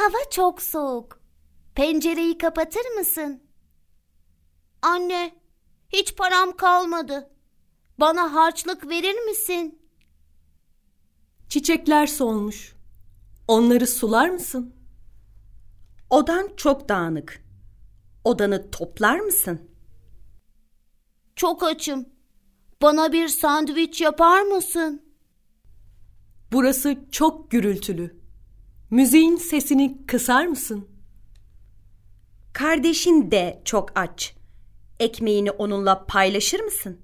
Hava çok soğuk. Pencereyi kapatır mısın? Anne, hiç param kalmadı. Bana harçlık verir misin? Çiçekler solmuş. Onları sular mısın? Odan çok dağınık. Odanı toplar mısın? Çok açım. Bana bir sandviç yapar mısın? Burası çok gürültülü. Müziğin sesini kısar mısın? Kardeşin de çok aç. Ekmeğini onunla paylaşır mısın?